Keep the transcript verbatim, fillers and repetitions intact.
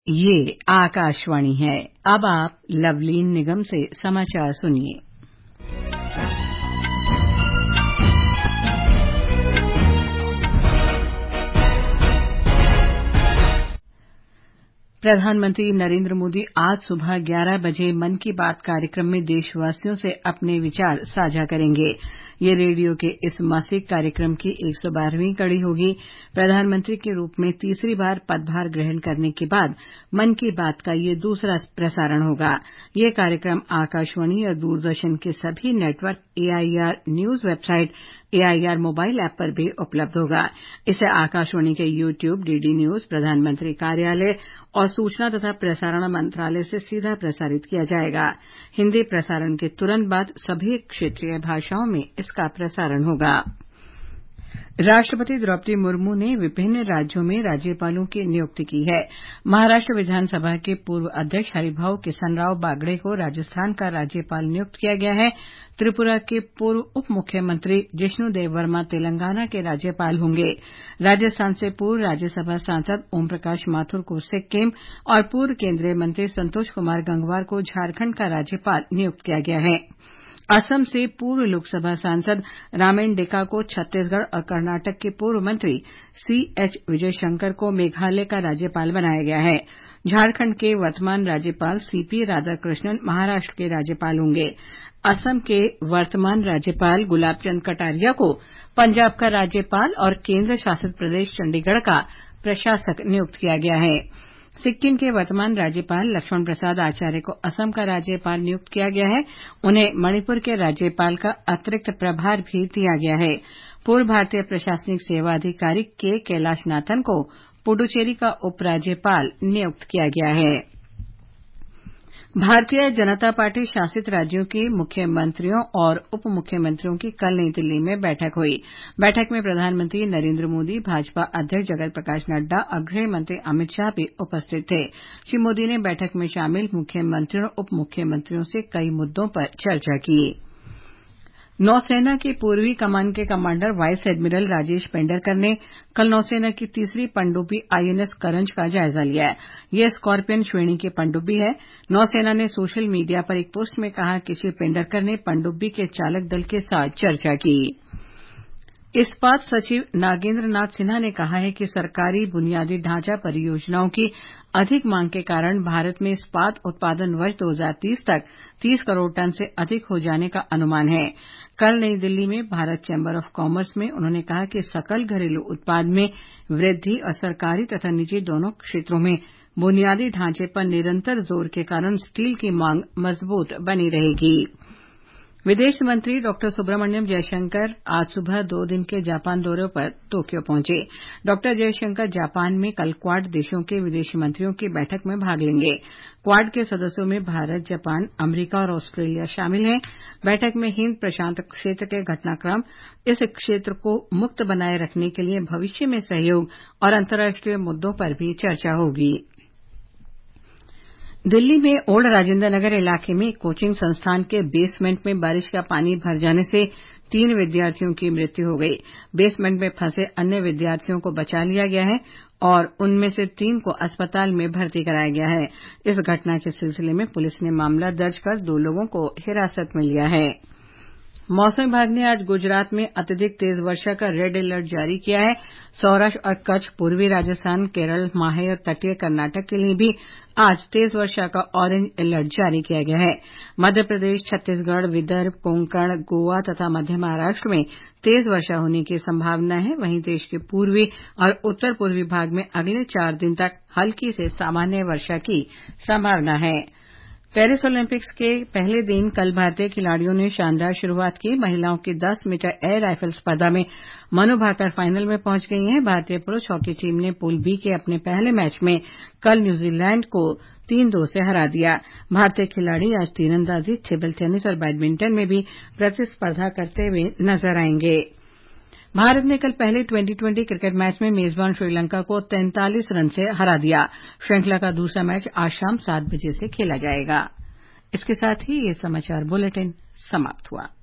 ये आकाशवाणी है। अब आप लवलीन निगम से समाचार सुनिए। प्रधानमंत्री नरेंद्र मोदी आज सुबह ग्यारह बजे मन की बात कार्यक्रम में देशवासियों से अपने विचार साझा करेंगे। ये रेडियो के इस मासिक कार्यक्रम की एक सौ बारहवीं कड़ी होगी। प्रधानमंत्री के रूप में तीसरी बार पदभार ग्रहण करने के बाद मन की बात का ये दूसरा प्रसारण होगा। ये कार्यक्रम आकाशवाणी और दूरदर्शन के सभी network, AIR news website, AIR mobile app पर भी उपलब्ध होगा। इसे आकाशवाणी के यूट्यूब, डीडी न्यूज, प्रधानमंत्री कार्यालय और सूचना तथा प्रसारण मंत्रालय से सीधा प्रसारित किया जाएगा। हिन्दी प्रसारण के तुरंत बाद सभी क्षेत्रीय भाषाओं में इसका प्रसारण होगा। राष्ट्रपति द्रौपदी मुर्मू ने विभिन्न राज्यों में राज्यपालों की नियुक्ति की है। महाराष्ट्र विधानसभा के पूर्व अध्यक्ष हरिभाऊ किसनराव बागड़े को राजस्थान का राज्यपाल नियुक्त किया गया है। त्रिपुरा के पूर्व उप मुख्यमंत्री जिष्णु देव वर्मा तेलंगाना के राज्यपाल होंगे। राजस्थान से पूर्व राज्यसभा सांसद ओम प्रकाश माथुर को सिक्किम और पूर्व केंद्रीय मंत्री संतोष कुमार गंगवार को झारखंड का राज्यपाल नियुक्त किया गया है। असम से पूर्व लोकसभा सांसद रामेन डेका को छत्तीसगढ़ और कर्नाटक के पूर्व मंत्री सी एच विजयशंकर को मेघालय का राज्यपाल बनाया गया है। झारखंड के वर्तमान राज्यपाल सीपी राधाकृष्णन महाराष्ट्र के राज्यपाल होंगे। असम के वर्तमान राज्यपाल गुलाब चंद कटारिया को पंजाब का राज्यपाल और केंद्र शासित प्रदेश चंडीगढ़ का प्रशासक नियुक्त किया गया है। सिक्किम के वर्तमान राज्यपाल लक्ष्मण प्रसाद आचार्य को असम का राज्यपाल नियुक्त किया गया है। उन्हें मणिपुर के राज्यपाल का अतिरिक्त प्रभार भी दिया गया है। पूर्व भारतीय प्रशासनिक सेवा अधिकारी के कैलाशनाथन को पुडुचेरी का उपराज्यपाल नियुक्त किया गया है। भारतीय जनता पार्टी शासित राज्यों के मुख्यमंत्रियों और उप मुख्यमंत्रियों की कल नई दिल्ली में बैठक हुई। बैठक में प्रधानमंत्री नरेंद्र मोदी, भाजपा अध्यक्ष जगत प्रकाश नड्डा और गृह मंत्री अमित शाह भी उपस्थित थे। श्री मोदी ने बैठक में शामिल मुख्यमंत्रियों और उप मुख्यमंत्रियों से कई मुद्दों पर चर्चा की। नौसेना की पूर्वी कमान के commander vice admiral Rajesh Pendharkar ने कल नौसेना की तीसरी पनडुब्बी आईएनएस करंज का जायजा लिया। यह स्कॉर्पियन श्रेणी की पनडुब्बी है। नौसेना ने सोशल मीडिया पर एक पोस्ट में कहा कि श्री पेंडरकर ने पनडुब्बी के चालक दल के साथ चर्चा की। इस्पात सचिव नागेंद्र नाथ सिन्हा ने कहा है कि सरकारी बुनियादी ढांचा परियोजनाओं की अधिक मांग के कारण भारत में इस्पात उत्पादन वर्ष दो हज़ार तीस तक तीस करोड़ टन से अधिक हो जाने का अनुमान है। कल नई दिल्ली में भारत चैम्बर ऑफ कॉमर्स में उन्होंने कहा कि सकल घरेलू उत्पाद में वृद्धि और सरकारी तथा निजी दोनों क्षेत्रों में बुनियादी ढांचे पर निरंतर जोर के कारण स्टील की मांग मजबूत बनी रहेगी। विदेश मंत्री डॉक्टर सुब्रमण्यम जयशंकर आज सुबह दो दिन के जापान दौरे पर टोक्यो पहुंचे। डॉक्टर जयशंकर जापान में कल क्वाड देशों के विदेश मंत्रियों की बैठक में भाग लेंगे। क्वाड के सदस्यों में भारत, जापान, अमरीका और ऑस्ट्रेलिया शामिल हैं। बैठक में हिंद प्रशांत क्षेत्र के घटनाक्रम, इस क्षेत्र को मुक्त बनाए रखने के लिए भविष्य में सहयोग और अंतर्राष्ट्रीय मुद्दों पर भी चर्चा होगी। दिल्ली में ओल्ड राजेंद्र नगर इलाके में एक कोचिंग संस्थान के बेसमेंट में बारिश का पानी भर जाने से तीन विद्यार्थियों की मृत्यु हो गई। बेसमेंट में फंसे अन्य विद्यार्थियों को बचा लिया गया है और उनमें से तीन को अस्पताल में भर्ती कराया गया है। इस घटना के सिलसिले में पुलिस ने मामला दर्ज कर दो लोगों को हिरासत में लिया है। मौसम विभाग ने आज गुजरात में अत्यधिक तेज वर्षा का रेड अलर्ट जारी किया है। सौराष्ट्र और कच्छ, पूर्वी राजस्थान, केरल, माहे और तटीय कर्नाटक के लिए भी आज तेज वर्षा का ऑरेंज अलर्ट जारी किया गया है। मध्य प्रदेश, छत्तीसगढ़, विदर्भ, कोंकण, गोवा तथा मध्य महाराष्ट्र में तेज वर्षा होने की संभावना है। वहीं देश के पूर्वी और उत्तर पूर्वी भाग में अगले चार दिन तक हल्की से सामान्य वर्षा की संभावना है। पेरिस ओलंपिक्स के पहले दिन कल भारतीय खिलाड़ियों ने शानदार शुरुआत की। महिलाओं की दस मीटर एयर राइफल स्पर्धा में मनु भाकर फाइनल में पहुंच गई हैं। भारतीय पुरुष हॉकी टीम ने पूल बी के अपने पहले मैच में कल न्यूजीलैंड को तीन दो से हरा दिया। भारतीय खिलाड़ी आज तीरंदाजी, टेबल टेनिस और बैडमिंटन में भी प्रतिस्पर्धा करते हुए नजर आएंगे। भारत ने कल पहले ट्वेंटी ट्वेंटी क्रिकेट मैच में मेजबान श्रीलंका को तैंतालीस रन से हरा दिया। श्रृंखला का दूसरा मैच आज शाम सात बजे से खेला जाएगा। इसके साथ ही ये समाचार बुलेटिन समाप्त हुआ।